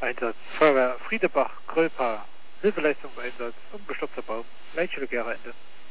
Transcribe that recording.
Einsatz, Feuerwehr Friedebach, Grölpa, Hilfeleistungseinsatz, umgestürzter Baum, Leitstelle Gera Ende.